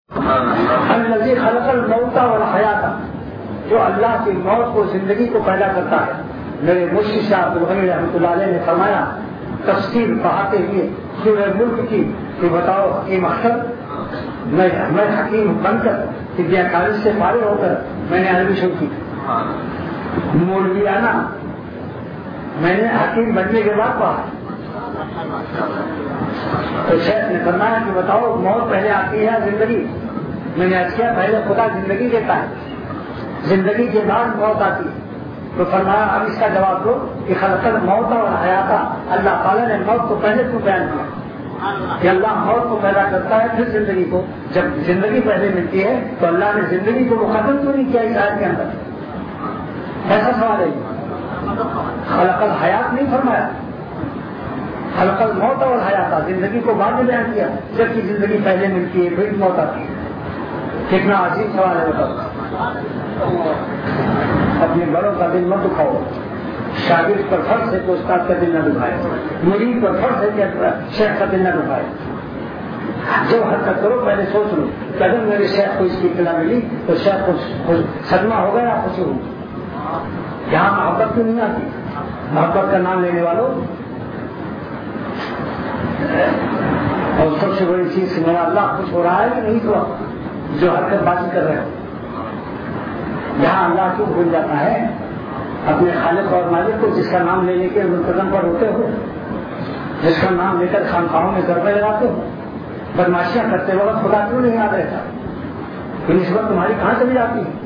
الذی خلق الموت والحیات، جو اللہ کی موت کو زندگی کو پیدا کرتا ہے. میرے مرشد شاہ عبدالغنی رحمۃ اللہ علیہ نے فرمایا تفسیر پڑھاتے ہوئے سورہ ملک کی کہ بتاؤ حکیم اختر، میں حکیم بن کر طبیہ کالج سے فارغ ہو کر میں نے عربی شروع کی. مولویانہ میں نے حکیم بننے کے بعد پڑھا. تو شیخ نے فرمایا کہ بتاؤ موت پہلے آتی ہے زندگی؟ میں نے عرض کیا پہلے خدا زندگی دیتا ہے، زندگی کے بعد موت آتی ہے. تو فرمایا اب اس کا جواب دو کہ خلق الموت اور حیات، اللہ تعالیٰ نے موت کو پہلے کیوں بیان کیا کہ اللہ موت کو پیدا کرتا ہے پھر زندگی کو؟ جب زندگی پہلے ملتی ہے تو اللہ نے زندگی کو ختم کیوں نہیں کیا اس آیت کے اندر؟ ایسا سوال ہے. خلق الحیات نہیں فرمایا، خلق الموت اور حیات، زندگی کو بعد میں بیان کیا جبکہ زندگی پہلے ملتی ہے پھر موت آتی ہے. کتنا عجیب سوال ہے بتاؤ. اپنے بڑوں کا دل مت دکھاؤ. شاگرد پر فرض ہے کہ استاد کا دل نہ دکھائے، مرید پر فرض ہے کہ شیخ کا دل نہ دکھائے. جو حرکت کرو پہلے سوچ لو کہ اگر میرے شیخ کو اس کی اطلاع ملی تو شیخ کو صدمہ ہوگا یا خوشی ہوگی. یہاں محبت کیوں نہیں آتی؟ محبت کا نام لینے والوں. اور سب سے بڑی چیز کہ میرا اللہ خوش ہو رہا ہے کہ نہیں ہوا جو حرکت بازی کر رہے ہو. یہاں اللہ کیوں بھول جاتا ہے اپنے خالق اور مالک کو جس کا نام لینے کے منتظم پر ہوتے ہو، جس کا نام لے کر خانقاہوں میں گربے لگاتے ہو، بدماشیاں کرتے وقت خدا کیوں نہیں یاد رہتا؟ نسبت تمہاری کہاں چلی جاتی ہے؟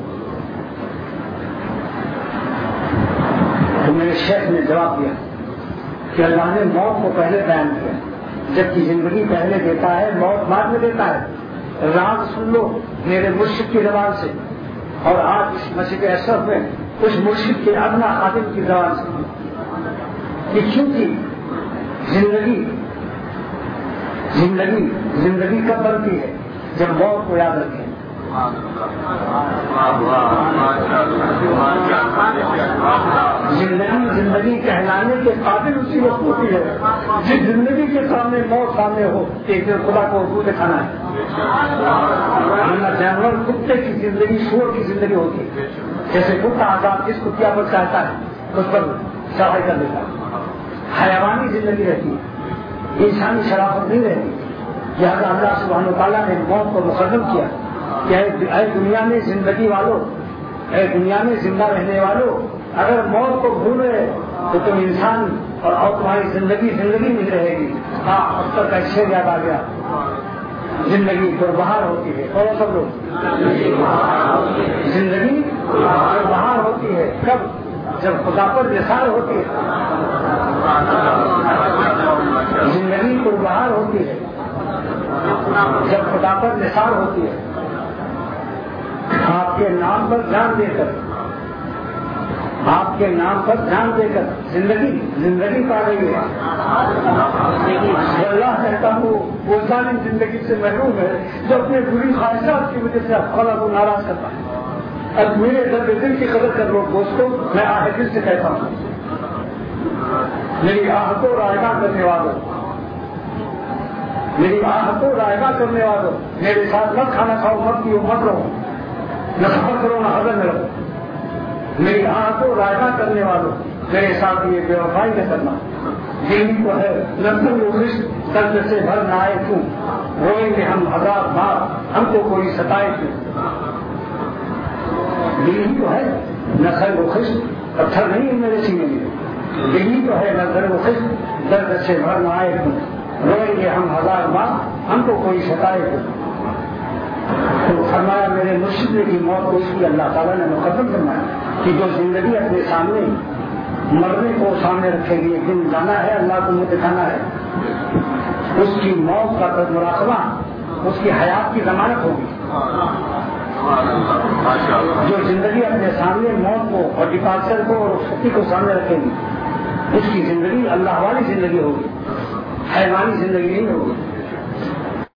تو میرے شیخ نے جواب دیا کہ اللہ نے موت کو پہلے بیان کیا جبکہ زندگی پہلے دیتا ہے، موت بعد میں دیتا ہے. راز سن لو میرے مرشد کی زبان سے، اور آج اس مسجد اشرف میں اس مرشد کے ادنا خادم کی زبان سے کہ کیونکہ زندگی کب بنتی ہے؟ جب موت کو یاد رکھیں. زندگی کہلانے کے قابل اسی وقت ہوتی ہے جس زندگی کے سامنے موت سامنے ہو کہ ایک دن خدا کو حضور دکھانا ہے. جانور کتے کی زندگی سور کی زندگی ہوتی ہے. جیسے کتا آزاد جس کتیا پر چاہتا ہے اس پر چڑھائی کر دیتا ہے. حیوانی زندگی رہتی ہے، انسانی شرافت نہیں رہتی. لہٰذا اللہ سبحانہ وتعالیٰ نے موت کو مقرر کیا کہ اے دنیا میں زندگی والوں، اے دنیا میں زندہ رہنے والوں، اگر موت کو بھولے تو تم انسان اور تمہاری زندگی نہیں رہے گی. ہاں اختر کا شعر یاد آ گیا. زندگی پربہار ہوتی ہے. اور سب لوگ زندگی پربہار ہوتی ہے کب؟ جب خدا پر نثار ہوتی ہے. زندگی پربہار ہوتی ہے جب خدا پر نثار ہوتی ہے. آپ کے نام پر جان دے کر، آپ کے نام پر جان دے کر زندگی پا رہی ہے. اللہ کہتا ہوں وہ ظالم زندگی سے محروم ہے جو اپنے بری خواہشات کی وجہ سے خدا کو ناراض کرتا ہے. اب میرے درد دل کی قدر کر لو دوستوں، میں آہ دل سے کہتا ہوں میری آہ کو رائگاں کرنے والوں، میری آہ کو رائگاں کرنے والوں، میرے ساتھ مت کھانا کھاؤ، مت پیو، مت رہو، نہ سفر کرو نہ حضر میں رہو. میری آہ کو رائگاں کرنے والوں، میرے ساتھ یہ بے وفائی نہ کرنا. دین کو ہے لفظ رشت درد سے بھر نہ آئے کیوں، روئیں گے ہم ہزار بار ہم کو کوئی ستائے کیوں. دین تو ہے نہ سر و خشت، پتھر نہیں ہے میرے سینے میں. دین تو ہے نہ سر و خشت، درد سے بھر نہ آئے کیوں، روئیں گے ہم ہزار بار ہم کو کوئی ستائے کیوں. تو فرمایا میرے مرشد نے کی موت کو اس لیے اللہ تعالیٰ نے مقدم کرنا ہے کہ جو زندگی اپنے سامنے مرنے کو سامنے رکھے گی، ایک دن جانا ہے اللہ کو منہ دکھانا ہے، اس کی موت کا مراقبہ اس کی حیات کی ضمانت ہوگی. جو زندگی اپنے سامنے موت کو اور ڈپارچر کو اور رخصتی کو سامنے رکھے گی اس کی زندگی اللہ والی زندگی ہوگی، حیوانی زندگی نہیں ہوگی.